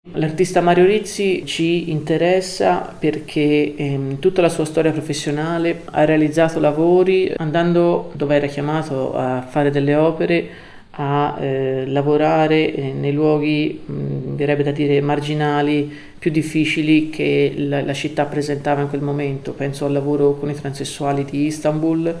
L'artista Mario Rizzi ci interessa perché in tutta la sua storia professionale ha realizzato lavori andando dove era chiamato a fare delle opere, a lavorare nei luoghi, verrebbe da dire, marginali, più difficili che la città presentava in quel momento. Penso al lavoro con i transessuali di Istanbul,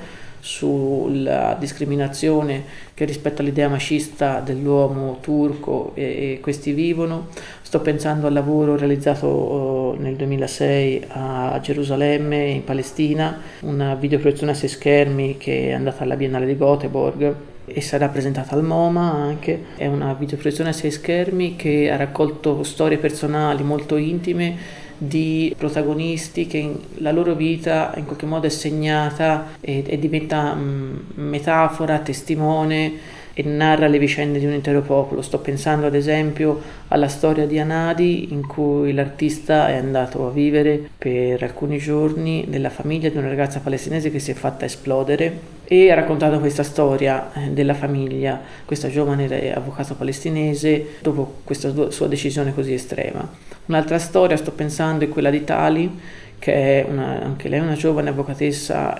sulla discriminazione che rispetto all'idea macista dell'uomo turco e questi vivono. Sto pensando al lavoro realizzato nel 2006 a Gerusalemme, in Palestina, una videoproiezione a 6 schermi che è andata alla Biennale di Göteborg e sarà presentata al MoMA anche. È una videoproiezione a 6 schermi che ha raccolto storie personali molto intime di protagonisti che la loro vita in qualche modo è segnata e diventa metafora, testimone e narra le vicende di un intero popolo. Sto pensando ad esempio alla storia di Anadi, in cui l'artista è andato a vivere per alcuni giorni nella famiglia di una ragazza palestinese che si è fatta esplodere, e ha raccontato questa storia della famiglia, questa giovane avvocato palestinese, dopo questa sua decisione così estrema. Un'altra storia, sto pensando, è quella di Tali, che è anche lei una giovane avvocatessa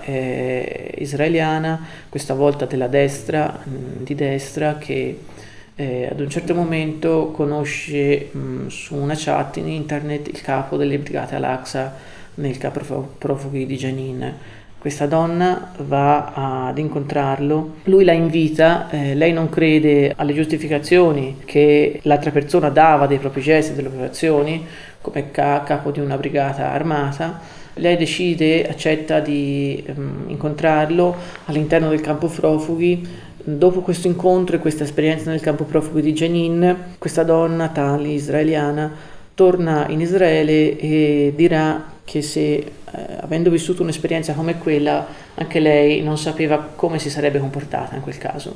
israeliana, questa volta della destra, di destra, che ad un certo momento conosce su una chat in internet il capo delle brigate Al-Aqsa nel campo profughi di Jenin. Questa donna va ad incontrarlo, lui la invita, lei non crede alle giustificazioni che l'altra persona dava dei propri gesti, delle proprie azioni, come capo di una brigata armata. Lei accetta di incontrarlo all'interno del campo profughi. Dopo questo incontro e questa esperienza nel campo profughi di Jenin, questa donna, Tali, israeliana, torna in Israele e dirà che se, avendo vissuto un'esperienza come quella, anche lei non sapeva come si sarebbe comportata in quel caso.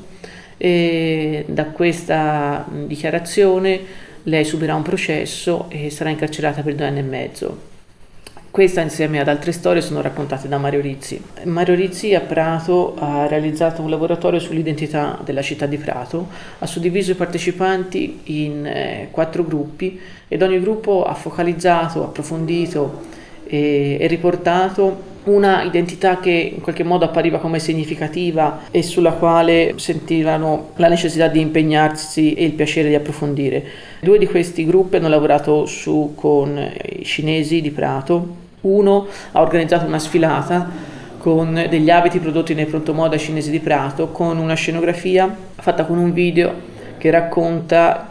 E da questa dichiarazione lei subirà un processo e sarà incarcerata per 2 anni e mezzo. Questa, insieme ad altre storie, sono raccontate da Mario Rizzi. Mario Rizzi a Prato ha realizzato un laboratorio sull'identità della città di Prato, ha suddiviso i partecipanti in 4 gruppi ed ogni gruppo ha focalizzato, approfondito e riportato una identità che in qualche modo appariva come significativa e sulla quale sentivano la necessità di impegnarsi e il piacere di approfondire. 2 di questi gruppi hanno lavorato con i cinesi di Prato. Uno ha organizzato una sfilata con degli abiti prodotti nei prontomoda cinesi di Prato, con una scenografia fatta con un video che racconta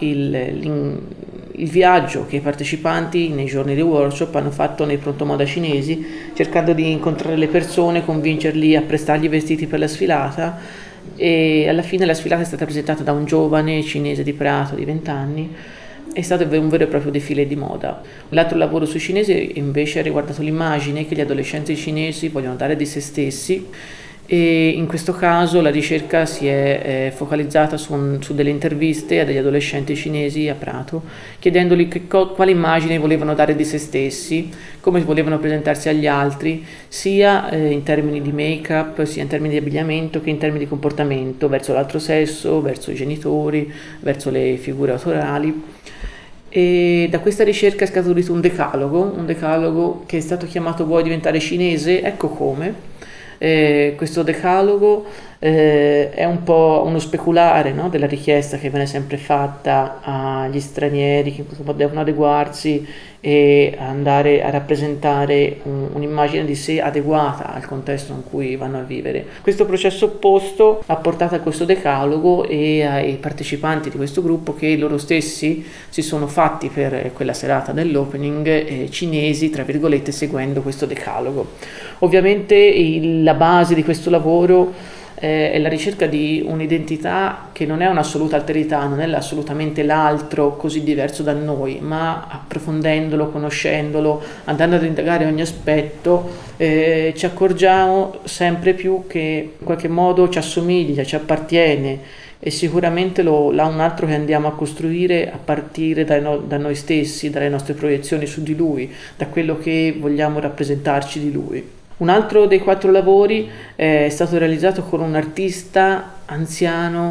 il viaggio che i partecipanti nei giorni di workshop hanno fatto nei prontomoda cinesi, cercando di incontrare le persone, convincerli a prestargli i vestiti per la sfilata, e alla fine la sfilata è stata presentata da un giovane cinese di Prato di 20 anni. È stato un vero e proprio defilé di moda. L'altro lavoro sui cinesi invece ha riguardato l'immagine che gli adolescenti cinesi vogliono dare di se stessi, e in questo caso la ricerca si è focalizzata su delle interviste a degli adolescenti cinesi a Prato, chiedendogli quale immagine volevano dare di se stessi, come volevano presentarsi agli altri, sia in termini di make-up, sia in termini di abbigliamento che in termini di comportamento verso l'altro sesso, verso i genitori, verso le figure autorali. E da questa ricerca è scaturito un decalogo che è stato chiamato "Vuoi diventare cinese? Ecco come". Questo decalogo è un po' uno speculare, no, della richiesta che viene sempre fatta agli stranieri che devono adeguarsi e andare a rappresentare un'immagine di sé adeguata al contesto in cui vanno a vivere. Questo processo opposto ha portato a questo decalogo e ai partecipanti di questo gruppo, che loro stessi si sono fatti per quella serata dell'opening cinesi, tra virgolette, seguendo questo decalogo. Ovviamente la base di questo lavoro è la ricerca di un'identità che non è un'assoluta alterità, non è assolutamente l'altro così diverso da noi, ma approfondendolo, conoscendolo, andando ad indagare ogni aspetto, ci accorgiamo sempre più che in qualche modo ci assomiglia, ci appartiene, e sicuramente l'ha un altro che andiamo a costruire a partire da noi stessi, dalle nostre proiezioni su di lui, da quello che vogliamo rappresentarci di lui. Un altro dei 4 lavori è stato realizzato con un artista anziano,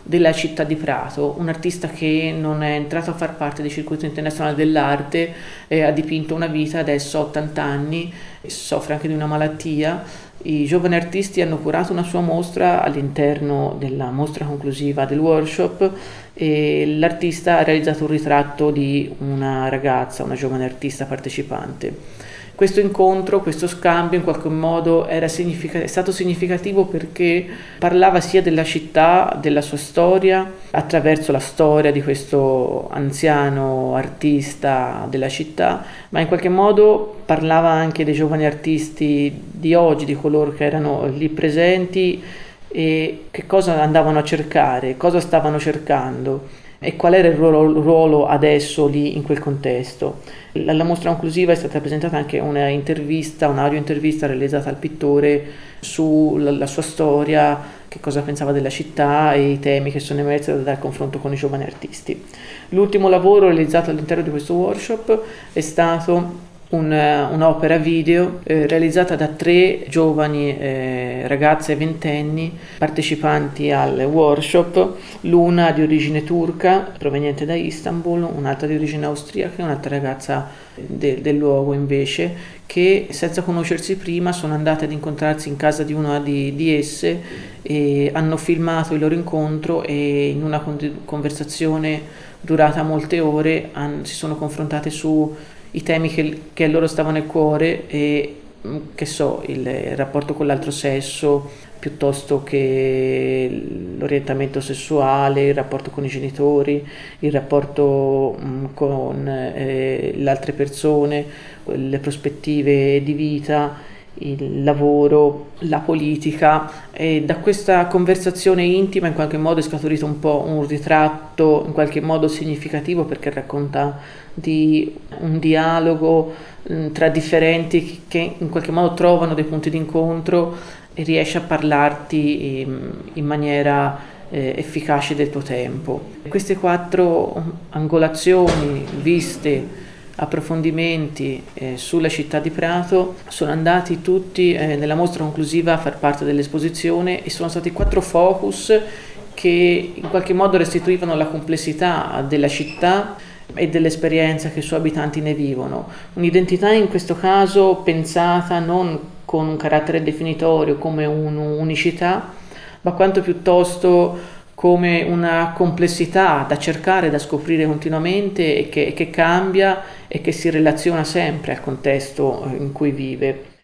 della città di Prato, un artista che non è entrato a far parte del circuito internazionale dell'arte, ha dipinto una vita, adesso ha 80 anni, soffre anche di una malattia. I giovani artisti hanno curato una sua mostra all'interno della mostra conclusiva del workshop e l'artista ha realizzato un ritratto di una ragazza, una giovane artista partecipante. Questo incontro, questo scambio in qualche modo è stato significativo perché parlava sia della città, della sua storia, attraverso la storia di questo anziano artista della città, ma in qualche modo parlava anche dei giovani artisti di oggi, di coloro che erano lì presenti e che cosa andavano a cercare, cosa stavano cercando e qual era il ruolo adesso lì in quel contesto. Alla mostra conclusiva è stata presentata anche un'audio intervista realizzata al pittore sulla sua storia, che cosa pensava della città e i temi che sono emersi dal confronto con i giovani artisti. L'ultimo lavoro realizzato all'interno di questo workshop è stato un'opera video realizzata da 3 giovani ragazze ventenni partecipanti al workshop, l'una di origine turca proveniente da Istanbul, un'altra di origine austriaca e un'altra ragazza del luogo invece, che senza conoscersi prima sono andate ad incontrarsi in casa di una di esse e hanno filmato il loro incontro e in una conversazione durata molte ore si sono confrontate su i temi che a loro stavano a cuore e il rapporto con l'altro sesso piuttosto che l'orientamento sessuale, il rapporto con i genitori, il rapporto con le altre persone, le prospettive di vita, il lavoro, la politica, e da questa conversazione intima in qualche modo è scaturito un po' un ritratto in qualche modo significativo, perché racconta di un dialogo tra differenti che in qualche modo trovano dei punti d'incontro e riesce a parlarti in maniera efficace del tuo tempo. Queste 4 angolazioni viste, approfondimenti sulla città di Prato sono andati tutti nella mostra conclusiva a far parte dell'esposizione e sono stati 4 focus che in qualche modo restituivano la complessità della città e dell'esperienza che i suoi abitanti ne vivono. Un'identità in questo caso pensata non con un carattere definitorio come un'unicità, ma quanto piuttosto come una complessità da cercare, da scoprire continuamente e che cambia e che si relaziona sempre al contesto in cui vive.